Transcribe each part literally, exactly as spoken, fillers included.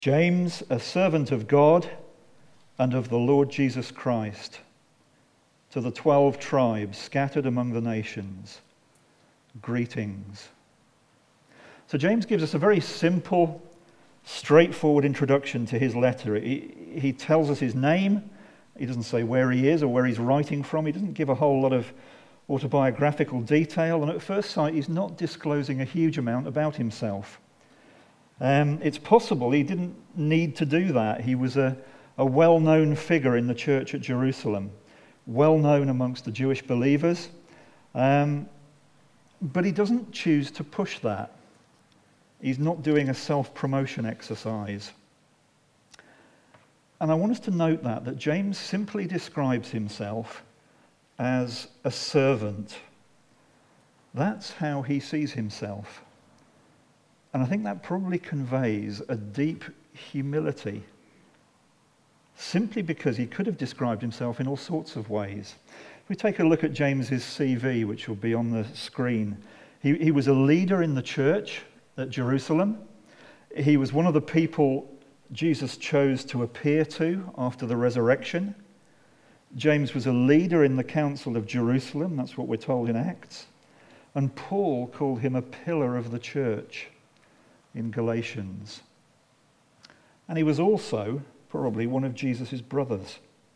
James, a servant of God and of the Lord Jesus Christ, to the twelve tribes scattered among the nations, greetings. So James gives us a very simple, straightforward introduction to his letter. He, he tells us his name. He doesn't say where he is or where he's writing from. He doesn't give a whole lot of autobiographical detail. And at first sight, he's not disclosing a huge amount about himself. Um, it's possible he didn't need to do that. He was a, a well-known figure in the church at Jerusalem, well-known amongst the Jewish believers. Um, but he doesn't choose to push that. He's not doing a self-promotion exercise. And I want us to note that, that James simply describes himself as a servant. That's how he sees himself. And I think that probably conveys a deep humility, simply because he could have described himself in all sorts of ways. If we take a look at James's C V, which will be on the screen, he, he was a leader in the church at Jerusalem. He was one of the people Jesus chose to appear to after the resurrection. James was a leader in the Council of Jerusalem, that's what we're told in Acts. And Paul called him a pillar of the church in Galatians. And he was also probably one of Jesus' brothers.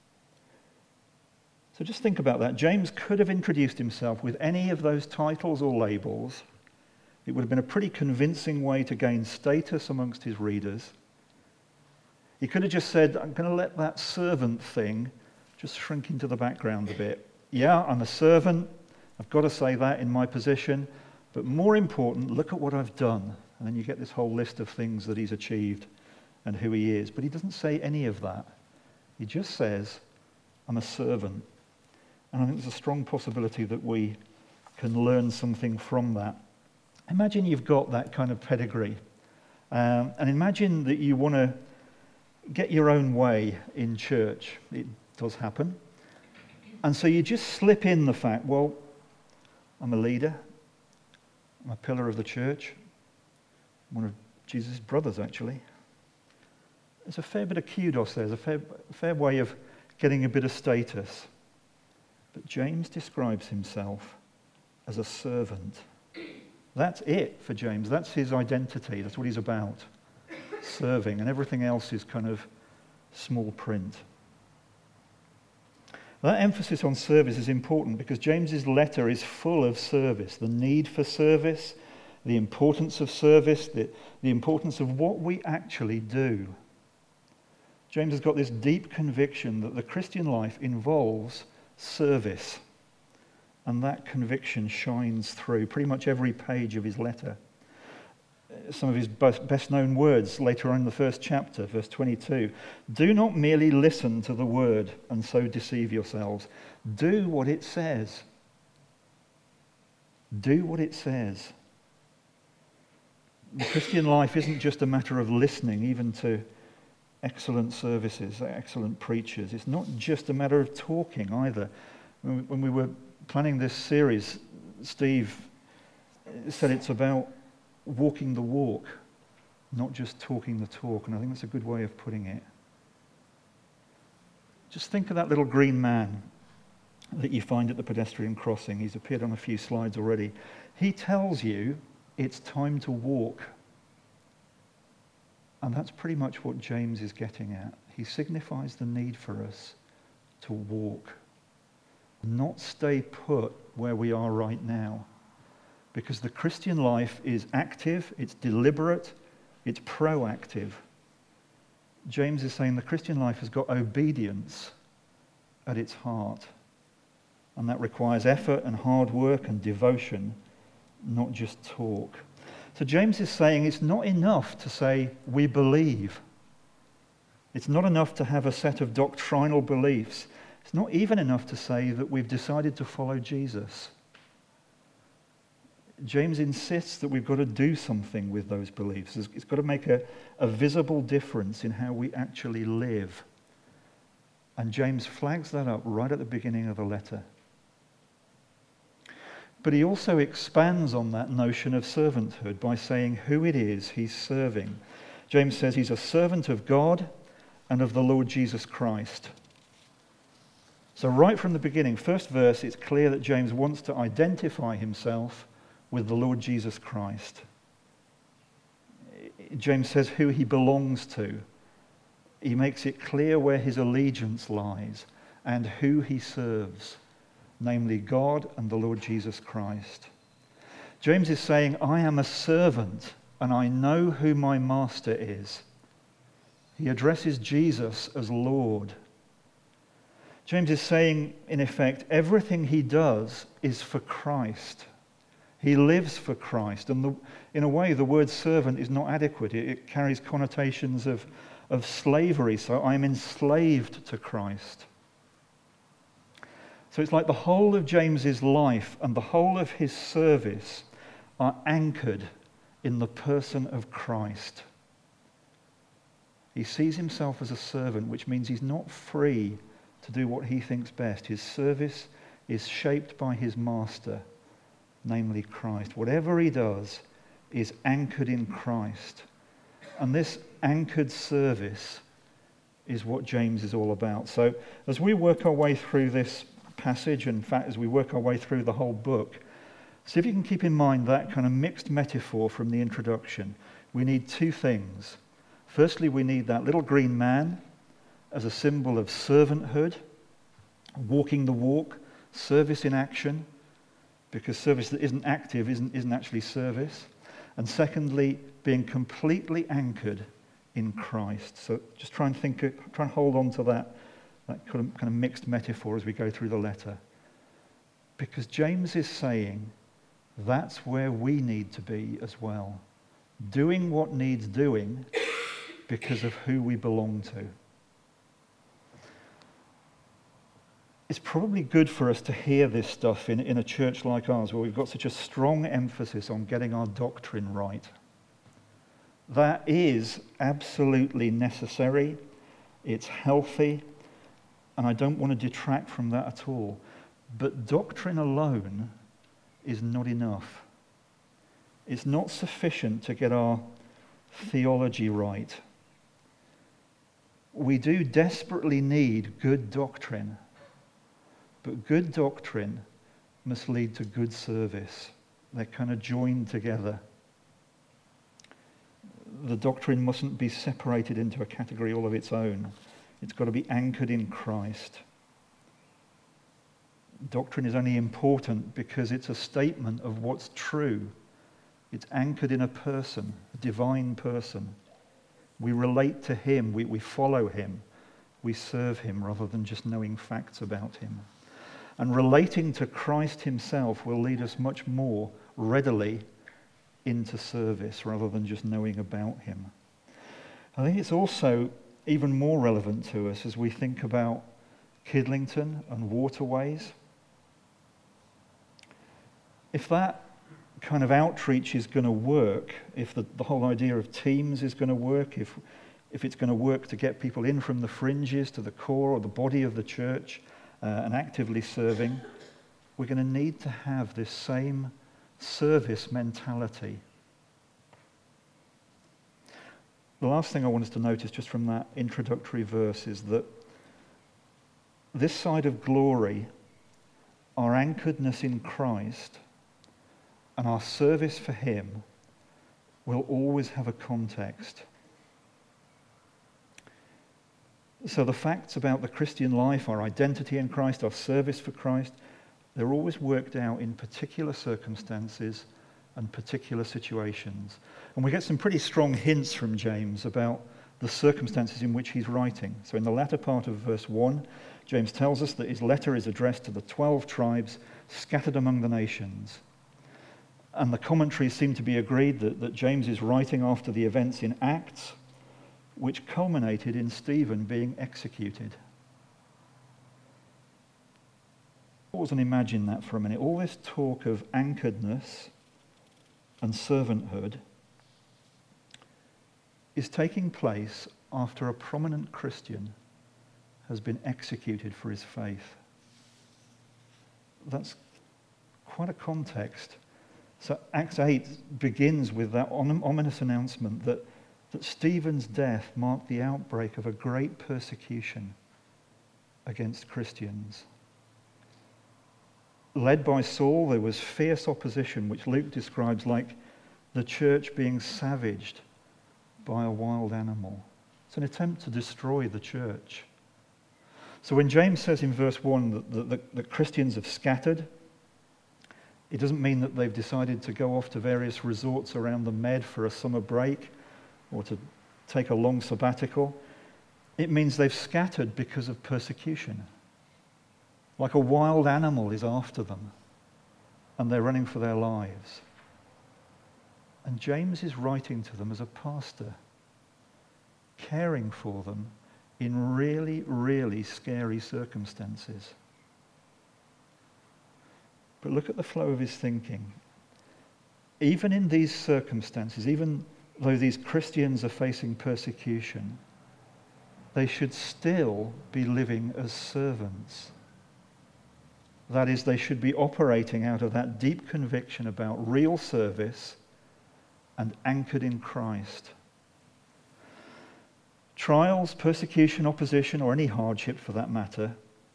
So just think about that. James could have introduced himself with any of those titles or labels. It would have been a pretty convincing way to gain status amongst his readers. He could have just said, I'm going to let that servant thing just shrink into the background a bit. Yeah, I'm a servant. I've got to say that in my position. But more important, look at what I've done. And then you get this whole list of things that he's achieved and who he is. But he doesn't say any of that. He just says, I'm a servant. And I think there's a strong possibility that we can learn something from that. Imagine you've got that kind of pedigree. Um, and imagine that you want to get your own way in church. It does happen. And so you just slip in the fact, well, I'm a leader. I'm a pillar of the church. I'm one of Jesus' brothers, actually. There's a fair bit of kudos there. There's a fair, fair way of getting a bit of status. But James describes himself as a servant. That's it for James. That's his identity. That's what he's about. Serving. And everything else is kind of small print. That emphasis on service is important because James's letter is full of service. The need for service, the importance of service, the, the importance of what we actually do. James has got this deep conviction that the Christian life involves service. And that conviction shines through pretty much every page of his letter. Some of his best known words later on in the first chapter, verse twenty-two. Do not merely listen to the word and so deceive yourselves. Do what it says. Do what it says. The Christian life isn't just a matter of listening, even to excellent services, excellent preachers. It's not just a matter of talking either. When we were planning this series, Steve said it's about walking the walk, not just talking the talk. And I think that's a good way of putting it. Just think of that little green man that you find at the pedestrian crossing. He's appeared on a few slides already. He tells you it's time to walk. And that's pretty much what James is getting at. He signifies the need for us to walk, not stay put where we are right now. Because the Christian life is active, it's deliberate, it's proactive. James is saying the Christian life has got obedience at its heart. And that requires effort and hard work and devotion, not just talk. So James is saying it's not enough to say we believe. It's not enough to have a set of doctrinal beliefs. It's not even enough to say that we've decided to follow Jesus. James insists that we've got to do something with those beliefs. It's got to make a, a visible difference in how we actually live. And James flags that up right at the beginning of the letter. But he also expands on that notion of servanthood by saying who it is he's serving. James says he's a servant of God and of the Lord Jesus Christ. So right from the beginning, first verse, it's clear that James wants to identify himself with the Lord Jesus Christ. James says who he belongs to. He makes it clear where his allegiance lies and who he serves, namely God and the Lord Jesus Christ. James is saying, I am a servant and I know who my master is. He addresses Jesus as Lord. James is saying, in effect, everything he does is for Christ. He lives for Christ. And the, in a way, the word servant is not adequate. It, it carries connotations of, of slavery. So I'm enslaved to Christ. So it's like the whole of James's life and the whole of his service are anchored in the person of Christ. He sees himself as a servant, which means he's not free to do what he thinks best. His service is shaped by his master, namely Christ. Whatever he does is anchored in Christ. And this anchored service is what James is all about. So as we work our way through this passage, in fact, as we work our way through the whole book, see if you can keep in mind that kind of mixed metaphor from the introduction. We need two things. Firstly, we need that little green man as a symbol of servanthood, walking the walk, service in action, because service that isn't active isn't, isn't actually service. And secondly, being completely anchored in Christ. So just try and think, try and hold on to that, that kind of, kind of mixed metaphor as we go through the letter. Because James is saying that's where we need to be as well. Doing what needs doing because of who we belong to. It's probably good for us to hear this stuff in, in a church like ours where we've got such a strong emphasis on getting our doctrine right. That is absolutely necessary. It's healthy. And I don't want to detract from that at all. But doctrine alone is not enough. It's not sufficient to get our theology right. We do desperately need good doctrine. But good doctrine must lead to good service. They're kind of joined together. The doctrine mustn't be separated into a category all of its own. It's got to be anchored in Christ. Doctrine is only important because it's a statement of what's true. It's anchored in a person, a divine person. We relate to him, we, we follow him, we serve him rather than just knowing facts about him. And relating to Christ himself will lead us much more readily into service rather than just knowing about him. I think it's also even more relevant to us as we think about Kidlington and waterways. If that kind of outreach is going to work, if the, the whole idea of teams is going to work, if, if it's going to work to get people in from the fringes to the core or the body of the church, Uh, and actively serving, we're going to need to have this same service mentality. The last thing I want us to notice just from that introductory verse is that this side of glory, our anchoredness in Christ and our service for him will always have a context. So the facts about the Christian life, our identity in Christ, our service for Christ, they're always worked out in particular circumstances and particular situations. And we get some pretty strong hints from James about the circumstances in which he's writing. So in the latter part of verse one, James tells us that his letter is addressed to the twelve tribes scattered among the nations. And the commentaries seem to be agreed that, that James is writing after the events in Acts, which culminated in Stephen being executed. Pause and imagine that for a minute. All this talk of anchoredness and servanthood is taking place after a prominent Christian has been executed for his faith. That's quite a context. So Acts eight begins with that ominous announcement that that Stephen's death marked the outbreak of a great persecution against Christians. Led by Saul, there was fierce opposition, which Luke describes like the church being savaged by a wild animal. It's an attempt to destroy the church. So when James says in verse one that, that, that, that Christians have scattered, it doesn't mean that they've decided to go off to various resorts around the Med for a summer break or to take a long sabbatical. It means they've scattered because of persecution. Like a wild animal is after them, and they're running for their lives. And James is writing to them as a pastor, caring for them in really, really scary circumstances. But look at the flow of his thinking. Even in these circumstances, even though these Christians are facing persecution, they should still be living as servants. That is, they should be operating out of that deep conviction about real service and anchored in Christ. Trials, persecution, opposition, or any hardship for that matter,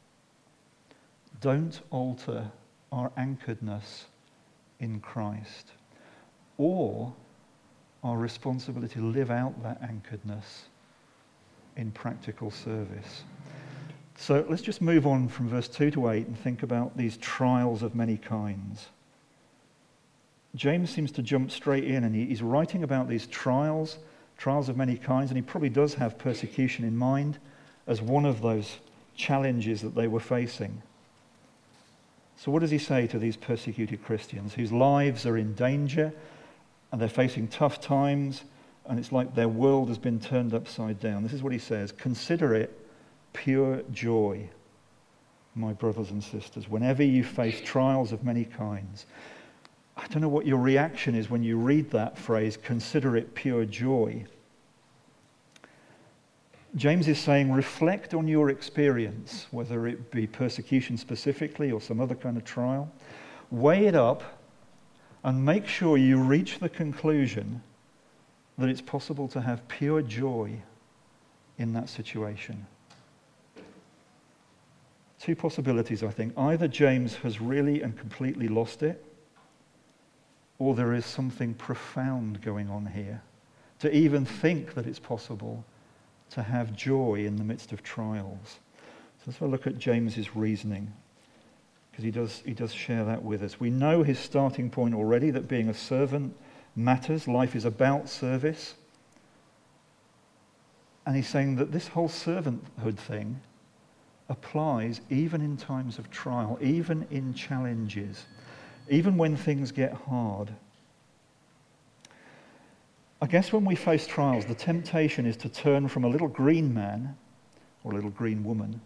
don't alter our anchoredness in Christ or our responsibility to live out that anchoredness in practical service. So let's just move on from verse two to eight and think about these trials of many kinds. James seems to jump straight in, and he's writing about these trials, trials of many kinds, and he probably does have persecution in mind as one of those challenges that they were facing. So what does he say to these persecuted Christians whose lives are in danger and they're facing tough times and it's like their world has been turned upside down? This is what he says: "Consider it pure joy, my brothers and sisters, whenever you face trials of many kinds." I don't know what your reaction is when you read that phrase, "consider it pure joy." James is saying, reflect on your experience, whether it be persecution specifically or some other kind of trial. Weigh it up and make sure you reach the conclusion that it's possible to have pure joy in that situation. Two possibilities, I think. Either James has really and completely lost it, or there is something profound going on here. To even think that it's possible to have joy in the midst of trials. So let's have a look at James's reasoning, because he does, he does share that with us. We know his starting point already, that being a servant matters. Life is about service. And he's saying that this whole servanthood thing applies even in times of trial, even in challenges, even when things get hard. I guess when we face trials, the temptation is to turn from a little green man or a little green woman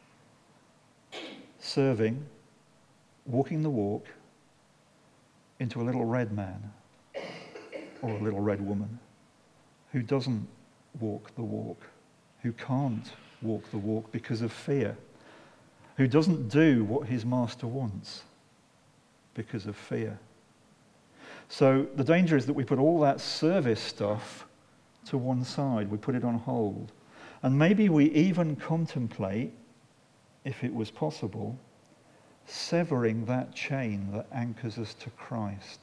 serving, walking the walk, into a little red man or a little red woman who doesn't walk the walk, who can't walk the walk because of fear, who doesn't do what his master wants because of fear. So the danger is that we put all that service stuff to one side. We put it on hold. And maybe we even contemplate, if it was possible, severing that chain that anchors us to Christ.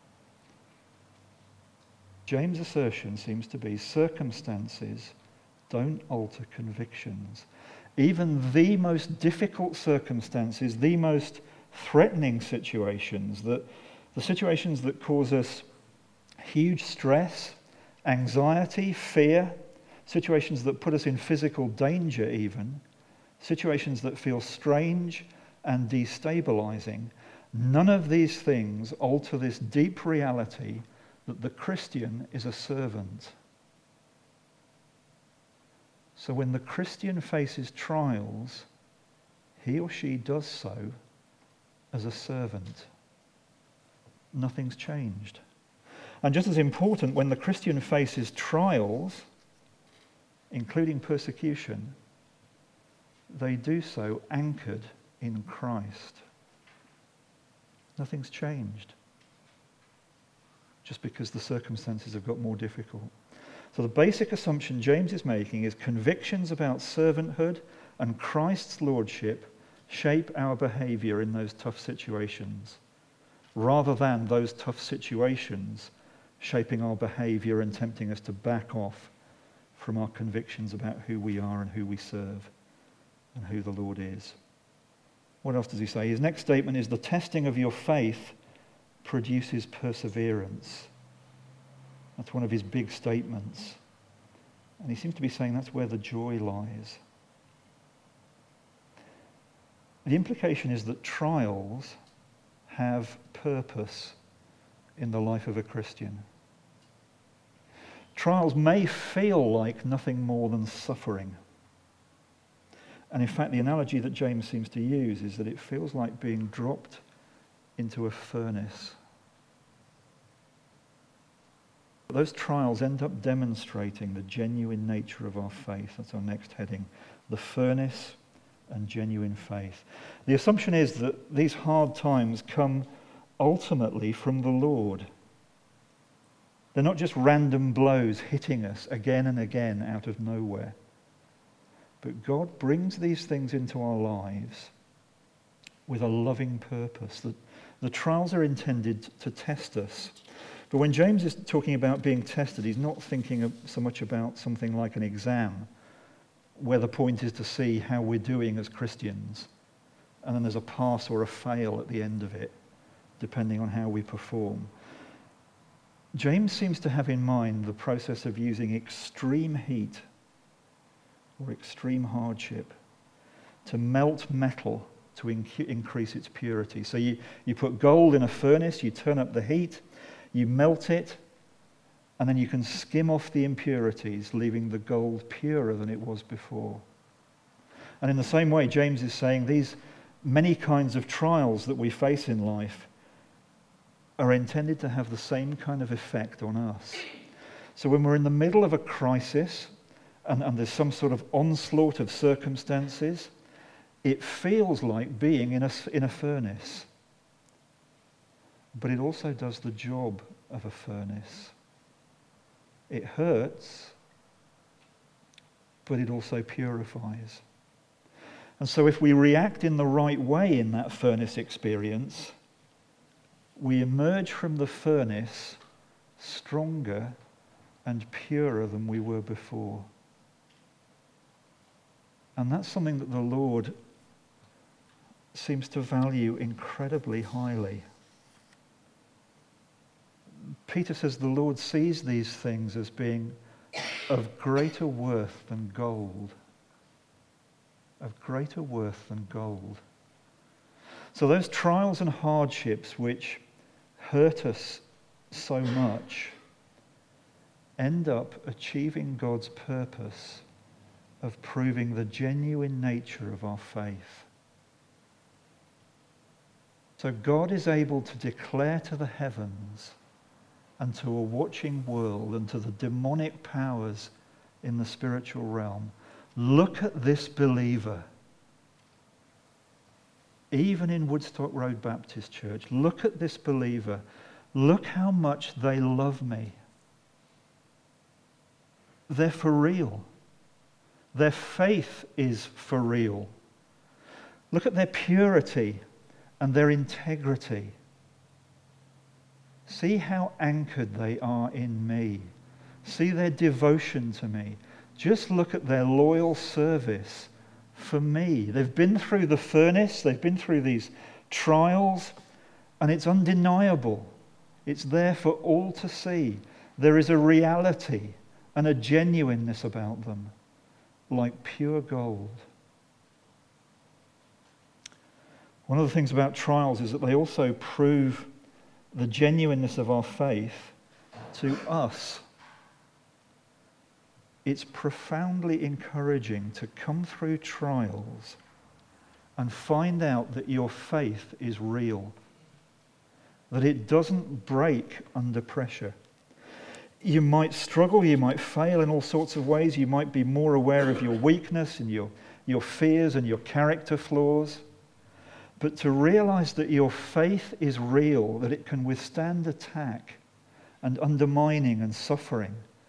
James' assertion seems to be circumstances don't alter convictions. Even the most difficult circumstances, the most threatening situations, that the situations that cause us huge stress, anxiety, fear, situations that put us in physical danger even, situations that feel strange and destabilizing, none of these things alter this deep reality that the Christian is a servant. So when the Christian faces trials, he or she does so as a servant. Nothing's changed. And just as important, when the Christian faces trials, including persecution, they do so anchored in Christ. Nothing's changed, just because the circumstances have got more difficult. So the basic assumption James is making is convictions about servanthood and Christ's lordship shape our behavior in those tough situations, rather than those tough situations shaping our behavior and tempting us to back off from our convictions about who we are and who we serve and who the Lord is. What else does he say? His next statement is, the testing of your faith produces perseverance. That's one of his big statements. And he seems to be saying that's where the joy lies. The implication is that trials have purpose in the life of a Christian. Trials may feel like nothing more than suffering. And in fact, the analogy that James seems to use is that it feels like being dropped into a furnace. But those trials end up demonstrating the genuine nature of our faith. That's our next heading. The furnace and genuine faith. The assumption is that these hard times come ultimately from the Lord. They're not just random blows hitting us again and again out of nowhere. But God brings these things into our lives with a loving purpose. The, the trials are intended to test us. But when James is talking about being tested, he's not thinking of so much about something like an exam, where the point is to see how we're doing as Christians. And then there's a pass or a fail at the end of it, depending on how we perform. James seems to have in mind the process of using extreme heat or extreme hardship to melt metal to inc- increase its purity. So you, you put gold in a furnace, you turn up the heat, you melt it, and then you can skim off the impurities, leaving the gold purer than it was before. And in the same way, James is saying these many kinds of trials that we face in life are intended to have the same kind of effect on us. So when we're in the middle of a crisis, and, and there's some sort of onslaught of circumstances, it feels like being in a, in a furnace. But it also does the job of a furnace. It hurts, but it also purifies. And so if we react in the right way in that furnace experience, we emerge from the furnace stronger and purer than we were before. And that's something that the Lord seems to value incredibly highly. Peter says the Lord sees these things as being of greater worth than gold. Of greater worth than gold. So those trials and hardships which hurt us so much end up achieving God's purpose of proving the genuine nature of our faith. So God is able to declare to the heavens and to a watching world and to the demonic powers in the spiritual realm, look at this believer. Even in Woodstock Road Baptist Church, look at this believer. Look how much they love me. They're for real. Their faith is for real. Look at their purity and their integrity. See how anchored they are in me. See their devotion to me. Just look at their loyal service for me. They've been through the furnace, they've been through these trials, and it's undeniable. It's there for all to see. There is a reality and a genuineness about them, like pure gold. One of the things about trials is that they also prove the genuineness of our faith to us. It's profoundly encouraging to come through trials and find out that your faith is real, that it doesn't break under pressure. You might struggle, you might fail in all sorts of ways, you might be more aware of your weakness and your, your fears and your character flaws, but to realize that your faith is real, that it can withstand attack and undermining and suffering,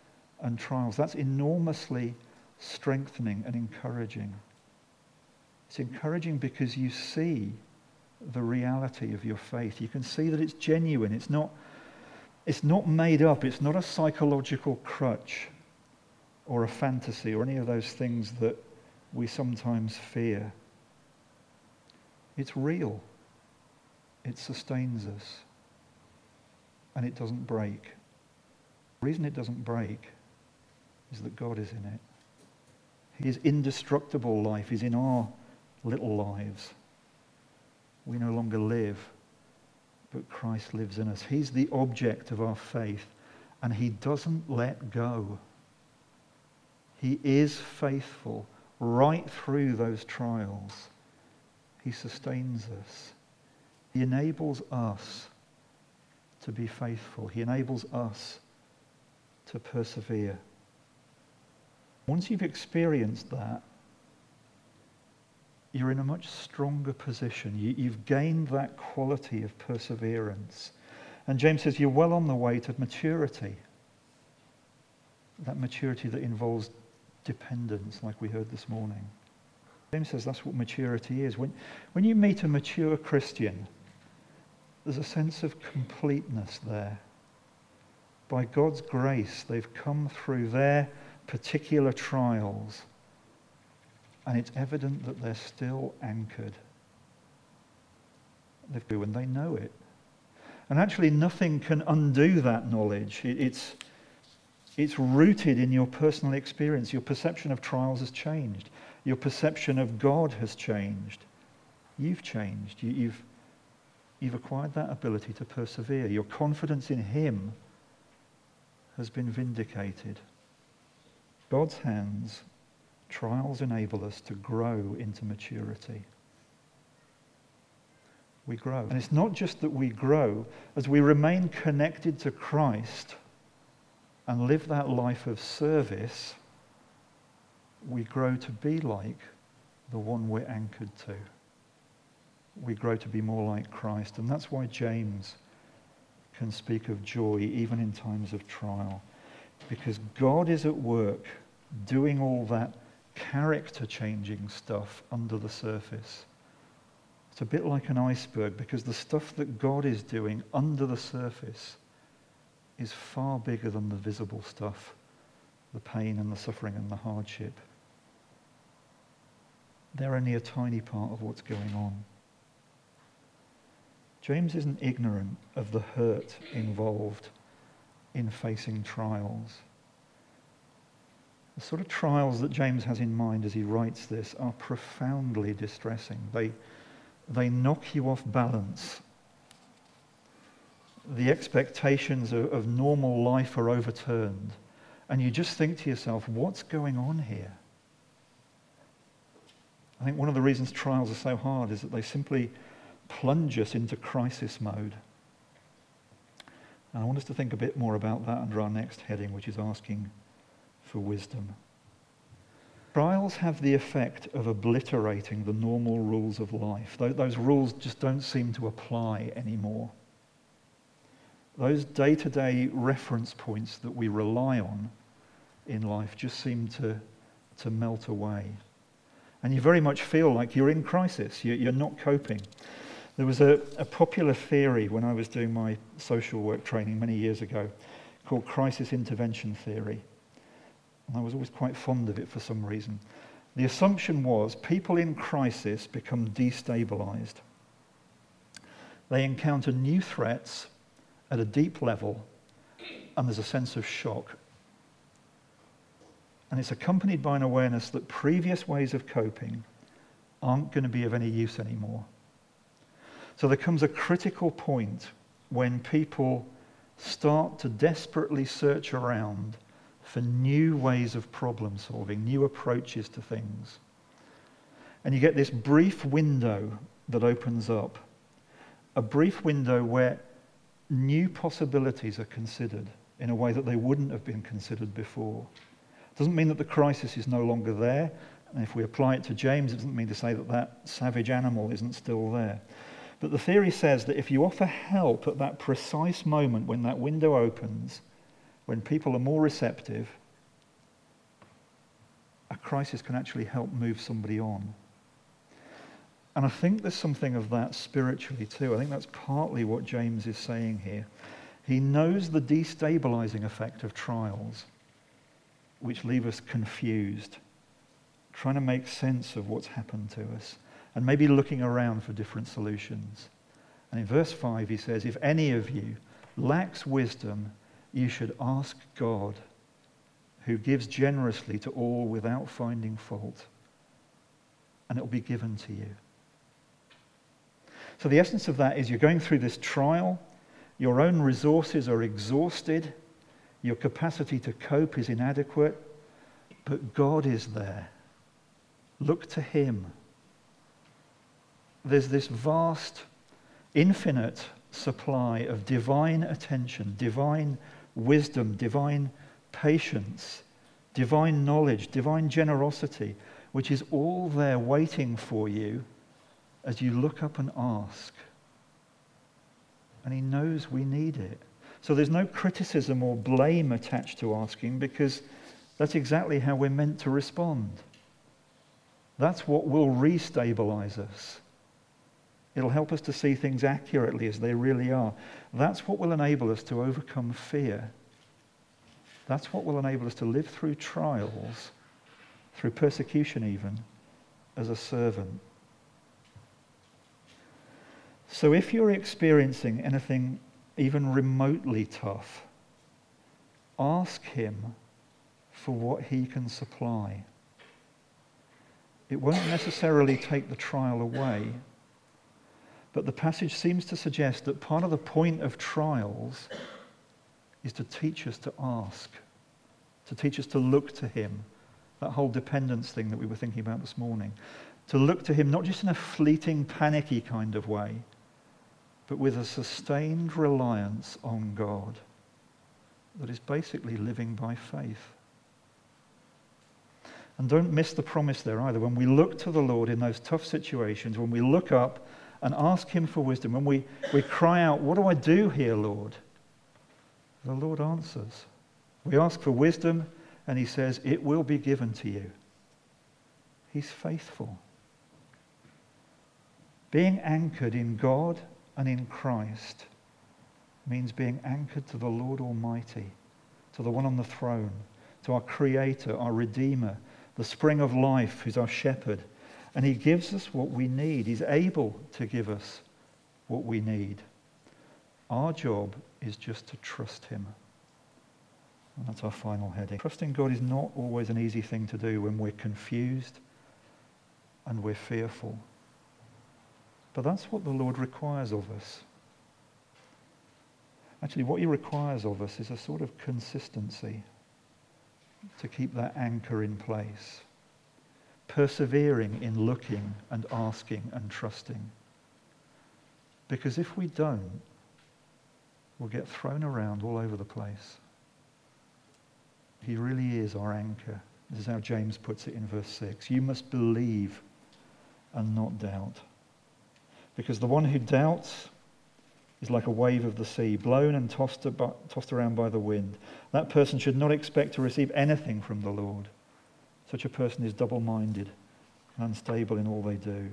and trials. That's enormously strengthening and encouraging. It's encouraging because you see the reality of your faith. You can see that it's genuine. It's not, it's not made up. It's not a psychological crutch or a fantasy or any of those things that we sometimes fear. It's real. It sustains us. And it doesn't break. The reason it doesn't break is that God is in it. His indestructible life is in our little lives. We no longer live, but Christ lives in us. He's the object of our faith, and he doesn't let go. He is faithful right through those trials. He sustains us. He enables us to be faithful. He enables us to persevere. Once you've experienced that, you're in a much stronger position. You, you've gained that quality of perseverance. And James says you're well on the way to maturity. That maturity that involves dependence, like we heard this morning. James says that's what maturity is. When, when you meet a mature Christian, there's a sense of completeness there. By God's grace, they've come through their particular trials, and it's evident that they're still anchored. And they know it. And actually nothing can undo that knowledge. It, it's, it's rooted in your personal experience. Your perception of trials has changed. Your perception of God has changed. You've changed. You, you've, you've acquired that ability to persevere. Your confidence in him has been vindicated. God's hands, trials enable us to grow into maturity. We grow. And it's not just that we grow, as we remain connected to Christ and live that life of service, we grow to be like the one we're anchored to. We grow to be more like Christ. And that's why James can speak of joy even in times of trial. Because God is at work doing all that character-changing stuff under the surface. It's a bit like an iceberg, because the stuff that God is doing under the surface is far bigger than the visible stuff, the pain and the suffering and the hardship. They're only a tiny part of what's going on. James isn't ignorant of the hurt involved in facing trials. The sort of trials that James has in mind as he writes this are profoundly distressing. They, they knock you off balance. The expectations of, of normal life are overturned, and you just think to yourself, what's going on here? I think one of the reasons trials are so hard is that they simply plunge us into crisis mode. And I want us to think a bit more about that under our next heading, which is asking for wisdom. Trials have the effect of obliterating the normal rules of life. Those rules just don't seem to apply anymore. Those day-to-day reference points that we rely on in life just seem to, to melt away. And you very much feel like you're in crisis. You're not coping. There was a, a popular theory when I was doing my social work training many years ago called crisis intervention theory. And I was always quite fond of it for some reason. The assumption was people in crisis become destabilized. They encounter new threats at a deep level, and there's a sense of shock. And it's accompanied by an awareness that previous ways of coping aren't going to be of any use anymore. So there comes a critical point when people start to desperately search around for new ways of problem solving, new approaches to things. And you get this brief window that opens up, a brief window where new possibilities are considered in a way that they wouldn't have been considered before. It doesn't mean that the crisis is no longer there. And if we apply it to James, it doesn't mean to say that that savage animal isn't still there. But the theory says that if you offer help at that precise moment when that window opens, when people are more receptive, crisis can actually help move somebody on. And I think there's something of that spiritually too. I think that's partly what James is saying here. He knows the destabilizing effect of trials, which leave us confused, trying to make sense of what's happened to us, and maybe looking around for different solutions. And in verse five he says, if any of you lacks wisdom, you should ask God, who gives generously to all without finding fault, and it will be given to you. So the essence of that is you're going through this trial, your own resources are exhausted, your capacity to cope is inadequate, but God is there. Look to him. There's this vast, infinite supply of divine attention, divine wisdom, divine patience, divine knowledge, divine generosity, which is all there waiting for you as you look up and ask. And he knows we need it. So there's no criticism or blame attached to asking, because that's exactly how we're meant to respond. That's what will restabilize us. It'll help us to see things accurately as they really are. That's what will enable us to overcome fear. That's what will enable us to live through trials, through persecution even, as a servant. So if you're experiencing anything even remotely tough, ask him for what he can supply. It won't necessarily take the trial away, but the passage seems to suggest that part of the point of trials is to teach us to ask, to teach us to look to him, that whole dependence thing that we were thinking about this morning, to look to him not just in a fleeting, panicky kind of way, but with a sustained reliance on God that is basically living by faith. And don't miss the promise there either. When we look to the Lord in those tough situations, when we look up and ask him for wisdom, when we, we cry out, what do I do here, Lord? The Lord answers. We ask for wisdom, and he says, it will be given to you. He's faithful. Being anchored in God and in Christ means being anchored to the Lord Almighty, to the one on the throne, to our Creator, our Redeemer, the spring of life, who's our shepherd. And he gives us what we need. He's able to give us what we need. Our job is just to trust him. And that's our final heading. Trusting God is not always an easy thing to do when we're confused and we're fearful. But that's what the Lord requires of us. Actually, what he requires of us is a sort of consistency to keep that anchor in place. Persevering in looking and asking and trusting. Because if we don't, we'll get thrown around all over the place. He really is our anchor. This is how James puts it in verse six. You must believe and not doubt. Because the one who doubts is like a wave of the sea, blown and tossed, about, tossed around by the wind. That person should not expect to receive anything from the Lord. Such a person is double-minded and unstable in all they do.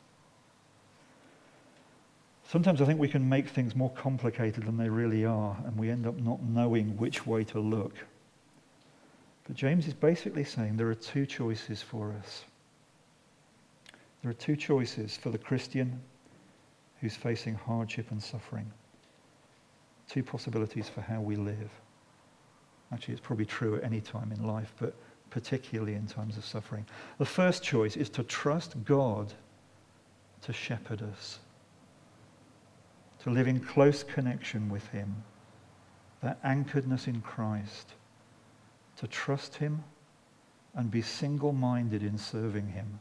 Sometimes I think we can make things more complicated than they really are, and we end up not knowing which way to look. But James is basically saying there are two choices for us. There are two choices for the Christian who's facing hardship and suffering. Two possibilities for how we live. Actually, it's probably true at any time in life, but particularly in times of suffering. The first choice is to trust God to shepherd us, to live in close connection with him, that anchoredness in Christ, to trust him and be single-minded in serving him.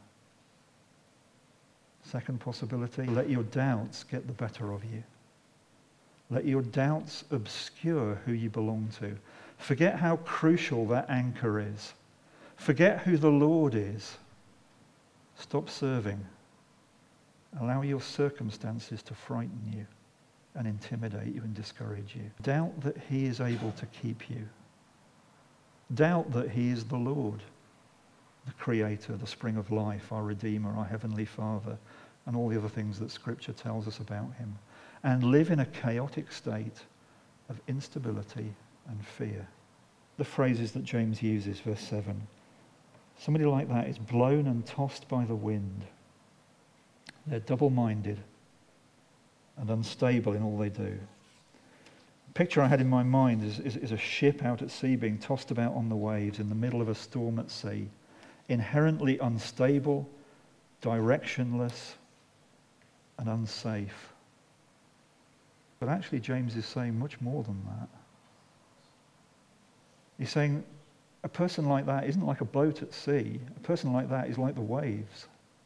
Second possibility, let your doubts get the better of you. Let your doubts obscure who you belong to. Forget how crucial that anchor is. Forget who the Lord is. Stop serving. Allow your circumstances to frighten you and intimidate you and discourage you. Doubt that he is able to keep you. Doubt that he is the Lord. the Creator, the spring of life, our Redeemer, our Heavenly Father, and all the other things that Scripture tells us about him, and live in a chaotic state of instability and fear. The phrases that James uses, verse seven. Somebody like that is blown and tossed by the wind. They're double-minded and unstable in all they do. The picture I had in my mind is, is, is a ship out at sea being tossed about on the waves in the middle of a storm at sea, inherently unstable, directionless, and unsafe. But actually, James is saying much more than that. He's saying a person like that isn't like a boat at sea. A person like that is like the waves.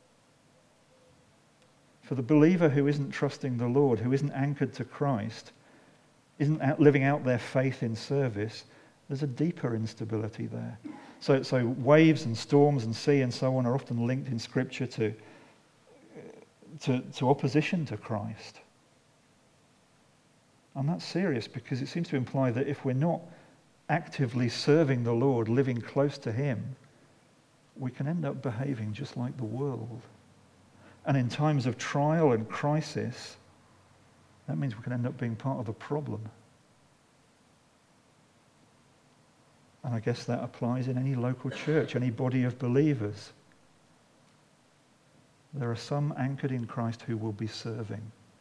For the believer who isn't trusting the Lord, who isn't anchored to Christ, isn't out living out their faith in service, there's a deeper instability there. So, so waves and storms and sea and so on are often linked in Scripture to, to, to opposition to Christ. And that's serious because it seems to imply that if we're not actively serving the Lord, living close to him, we can end up behaving just like the world. And in times of trial and crisis, that means we can end up being part of the problem. And I guess that applies in any local church, any body of believers. There are some anchored in Christ who will be serving,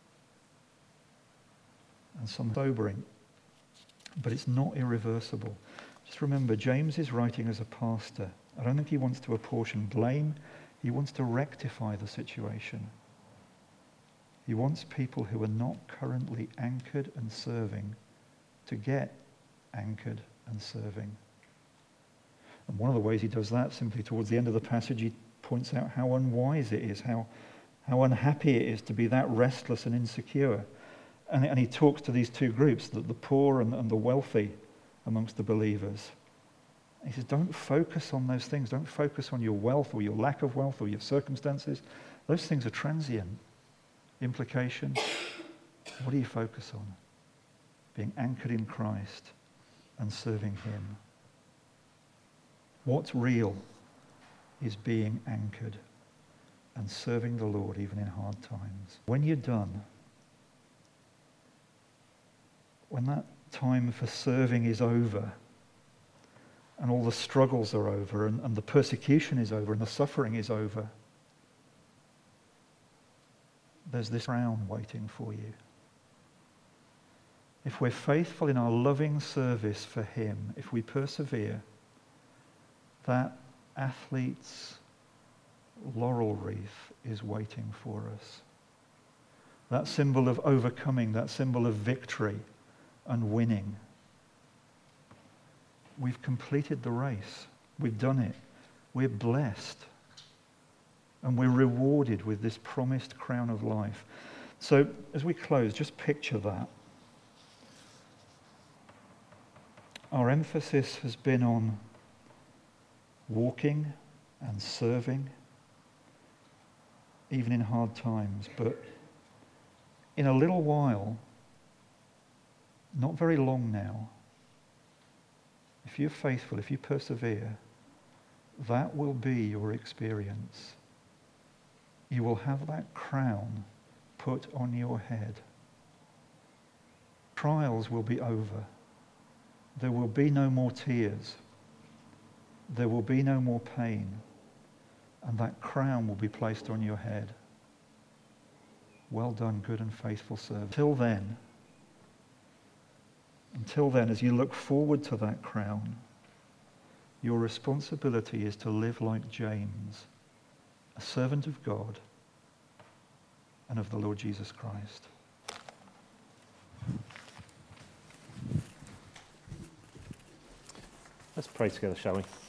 and some sobering. But it's not irreversible. Just remember, James is writing as a pastor. I don't think he wants to apportion blame. He wants to rectify the situation. He wants people who are not currently anchored and serving to get anchored and serving. And one of the ways he does that, simply towards the end of the passage, he points out how unwise it is, how, how unhappy it is to be that restless and insecure. And, and he talks to these two groups, the, the poor and, and the wealthy amongst the believers. He says, don't focus on those things. Don't focus on your wealth or your lack of wealth or your circumstances. Those things are transient. Implication, what do you focus on? Being anchored in Christ and serving him. What's real is being anchored and serving the Lord even in hard times. When you're done, when that time for serving is over and all the struggles are over and, and the persecution is over and the suffering is over, there's this crown waiting for you. If we're faithful in our loving service for him, if we persevere, that athlete's laurel wreath is waiting for us. That symbol of overcoming, that symbol of victory and winning. We've completed the race. We've done it. We're blessed. And we're rewarded with this promised crown of life. So as we close, just picture that. Our emphasis has been on walking and serving, even in hard times. But in a little while, not very long now, if you're faithful, if you persevere, that will be your experience. You will have that crown put on your head. Trials will be over. There will be no more tears. There will be no more pain. And that crown will be placed on your head. Well done, good and faithful servant. Till then, Until then, as you look forward to that crown, your responsibility is to live like James, a servant of God and of the Lord Jesus Christ. Let's pray together, shall we?